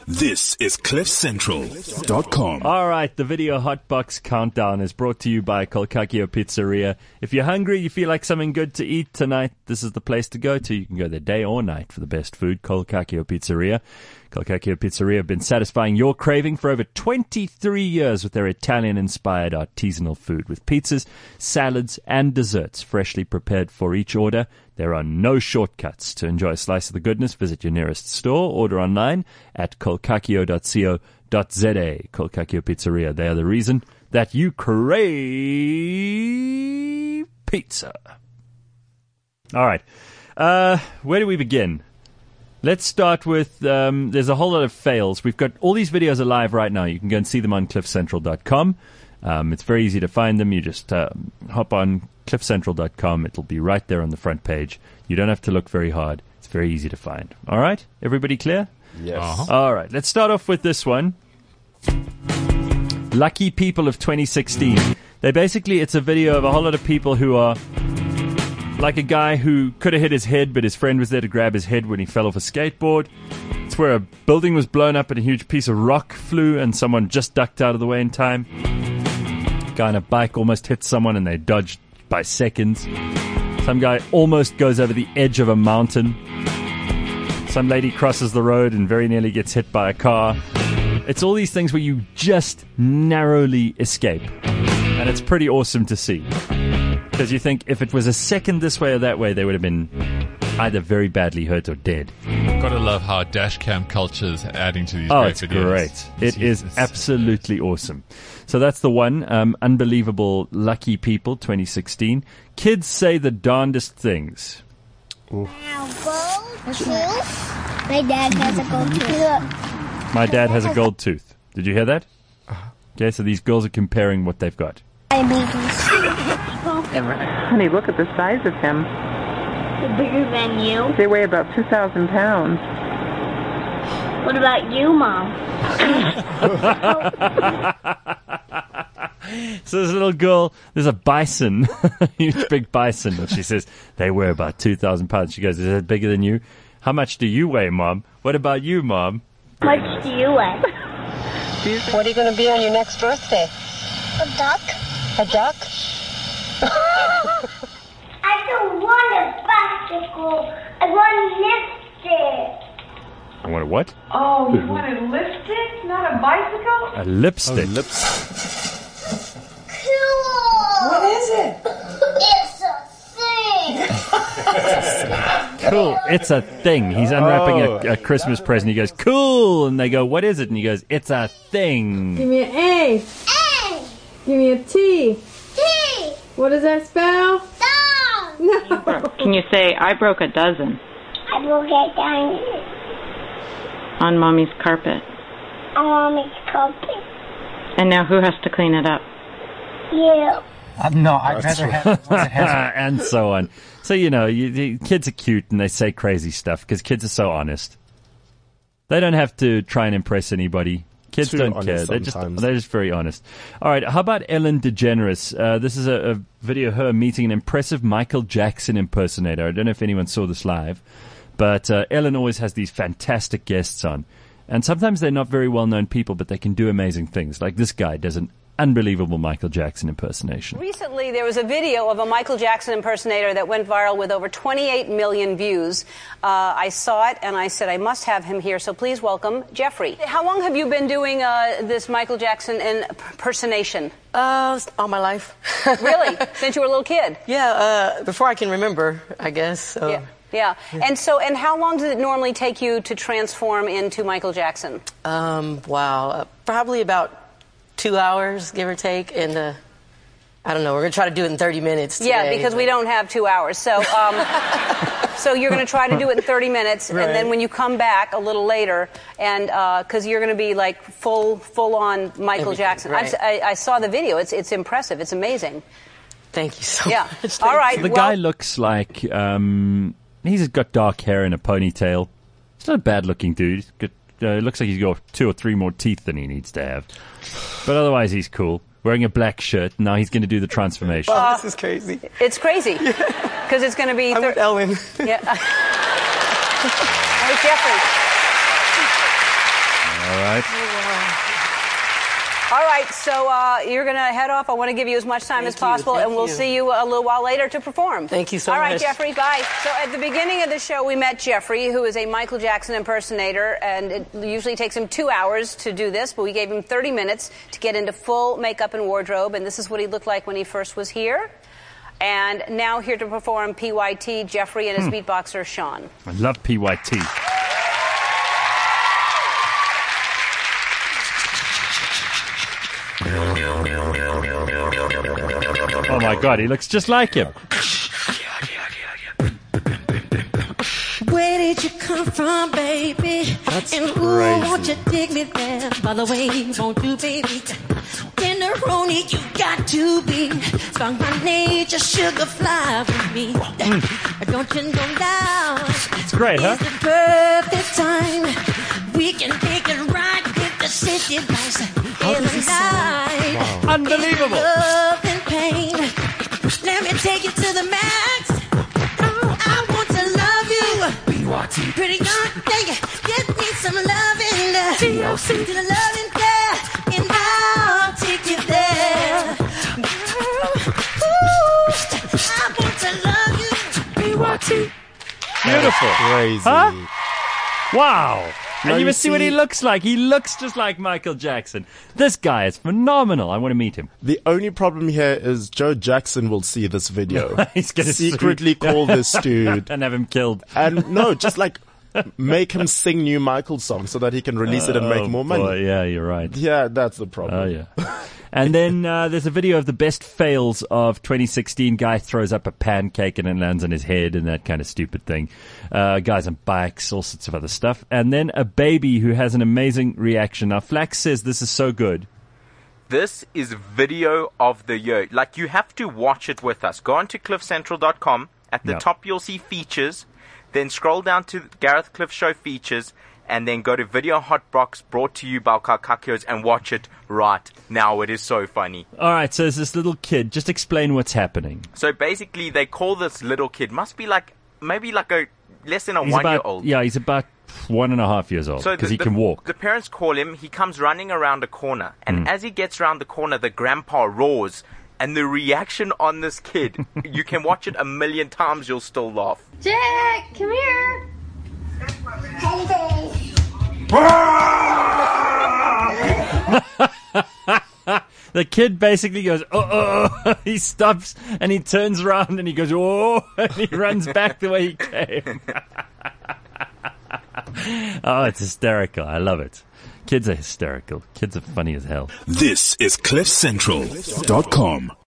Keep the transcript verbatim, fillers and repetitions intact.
This is cliff central dot com. All right, the video Hotbox Countdown is brought to you by Kolkakio Pizzeria. If you're hungry, you feel like something good to eat tonight, this is the place to go to. You can go there day or night for the best food. Kolkakio Pizzeria. Kolkakio Pizzeria have been satisfying your craving for over twenty-three years with their Italian-inspired artisanal food, with pizzas, salads, and desserts freshly prepared for each order. There are no shortcuts. To enjoy a slice of the goodness, visit your nearest store, order online at kolkakio dot co dot za. Kolkakio Pizzeria, they are the reason that you crave pizza. All right, uh, where do we begin? Let's start with, um, there's a whole lot of fails. We've got all these videos are live right now. You can go and see them on cliff central dot com. Um, it's very easy to find them. You just uh, hop on cliff central dot com. It'll be right there on the front page. You don't have to look very hard. It's very easy to find. All right? Everybody clear? Yes. Uh-huh. All right. Let's start off with this one. Lucky People of twenty sixteen. They basically, it's a video of a whole lot of people who are like a guy who could have hit his head, but his friend was there to grab his head when he fell off a skateboard. It's where a building was blown up and a huge piece of rock flew and someone just ducked out of the way in time. A guy on a bike almost hit someone and they dodged by seconds. Some guy almost goes over the edge of a mountain. Some lady crosses the road and very nearly gets hit by a car. It's all these things where you just narrowly escape. And it's pretty awesome to see. Because you think if it was a second this way or that way, they would have been either very badly hurt or dead. Gotta love how dash cam culture is adding to these oh, great it's videos. great. It Jesus. is absolutely awesome. So that's the one. Um, Unbelievable Lucky People twenty sixteen. Kids say the darndest things. Gold tooth. My dad has a gold tooth. My dad has a gold tooth. Did you hear that? Okay, so these girls are comparing what they've got. Honey, look at the size of him. They're bigger than you. They weigh about two thousand pounds. What about you, Mom? So this little girl, there's a bison, huge big bison, and she says, they weigh about two thousand pounds. She goes, is that bigger than you? How much do you weigh, Mom? What about you, Mom? How much do you weigh? What are you going to be on your next birthday? A duck. A duck? I don't want a bicycle. I want lipstick. I want a what? Oh, you want a lipstick, not a bicycle? A lipstick. A lipstick. Cool. What is it? It's a thing. Cool. It's a thing. He's unwrapping Oh. a, a Christmas present. He goes, cool. And they go, what is it? And he goes, it's a thing. Give me an A. A. Give me a T. T. What does that spell? Dog. No. Can you say, I broke a dozen I will get down on Mommy's carpet? on Mommy's carpet. And now who has to clean it up? You. Uh, no, I'd rather have one that has And so on. So, you know, you, the kids are cute and they say crazy stuff because kids are so honest. They don't have to try and impress anybody. Kids Too don't honest care. They're just sometimes. they're just very honest. All right, how about Ellen DeGeneres? Uh, this is a, a video of her meeting an impressive Michael Jackson impersonator. I don't know if anyone saw this live, but uh, Ellen always has these fantastic guests on. And sometimes they're not very well-known people, but they can do amazing things. Like this guy does an unbelievable Michael Jackson impersonation. Recently, there was a video of a Michael Jackson impersonator that went viral with over twenty-eight million views. Uh, I saw it, and I said, I must have him here, so please welcome Jeffrey. How long have you been doing uh, this Michael Jackson impersonation? Uh, all my life. Really? Since you were a little kid? Yeah, uh, before I can remember, I guess. So. Yeah. Yeah. And so, and how long does it normally take you to transform into Michael Jackson? Um, wow. Uh, probably about two hours, give or take. And uh, I don't know, we're going to try to do it in thirty minutes today. Yeah, because but... we don't have two hours. So, um, so you're going to try to do it in thirty minutes, Right. and then when you come back a little later, and because uh, you're going to be like full, full on Michael Everything, Jackson. right. I've, I, I saw the video. It's it's impressive. It's amazing. Thank you so Yeah. much. All right. The well, guy looks like um, he's got dark hair and a ponytail. He's not a bad-looking dude. He's got, uh, looks like he's got two or three more teeth than he needs to have. But otherwise, he's cool. Wearing a black shirt. Now he's going to do the transformation. Oh, this is crazy. It's crazy because it's going to be. I'm with Ellen. Yeah. Hey, Jeffrey. right? All right, so uh, you're going to head off. I want to give you as much time Thank as you, possible, thank and we'll you. see you a little while later to perform. Thank you so All much. right, Jeffrey, bye. So at the beginning of the show, we met Jeffrey, who is a Michael Jackson impersonator, and it usually takes him two hours to do this, but we gave him thirty minutes to get into full makeup and wardrobe, and this is what he looked like when he first was here. And now here to perform P Y T, Jeffrey, and his Hmm. beatboxer, Sean. I love P Y T. Oh my God, he looks just like him. Where did you come from, baby? That's and ooh, crazy. won't you dig me there? By the way, won't you, baby? Tenderoni, you got to be. Strong by nature, sugar fly with me. Don't you know now? It's great, huh? It's the perfect time. We can take it right with the city lights. How In does the he sound? night. Wow. Unbelievable. In love and pain. Let me take you to the max. I want to love you. Pretty young thing, get me some loving. T L C to the loving care, and I'll take you there. Girl, ooh, I want to love you. P Y T. Beautiful. Crazy. Huh? Wow. No, and you you must see what he see- looks like. He looks just like Michael Jackson. This guy is phenomenal. I want to meet him. The only problem here is Joe Jackson will see this video. He's gonna secretly sue. call this dude and have him killed. And no, just like make him sing new Michael songs so that he can release it and make Oh, more money. boy, yeah, you're right. Yeah, that's the problem. Oh, yeah. And then uh, there's a video of the best fails of twenty sixteen. Guy throws up a pancake and it lands on his head and that kind of stupid thing. Uh, guys on bikes, all sorts of other stuff. And then a baby who has an amazing reaction. Now, Flax says this is so good. This is video of the year. Like, you have to watch it with us. Go on to cliff central dot com. At the Yeah. top, you'll see features. Then scroll down to Gareth Cliff Show features. And then go to Video Hotbox, brought to you by Kakakos, and watch it right now. It is so funny. All right, so there's this little kid. Just explain what's happening. So basically, they call this little kid, must be like, maybe like a less than a He's one-year-old. about, yeah, he's about one and a half years old So because the- he the- can walk. The parents call him. He comes running around a corner, and Mm. as he gets around the corner, the grandpa roars. And the reaction on this kid, you can watch it a million times, you'll still laugh. Jack, come here. The kid basically goes, oh, oh, oh. He stops and he turns around and he goes, oh, and he runs back the way he came. Oh, it's hysterical. I love it. Kids are hysterical. Kids are funny as hell. This is cliff central dot com.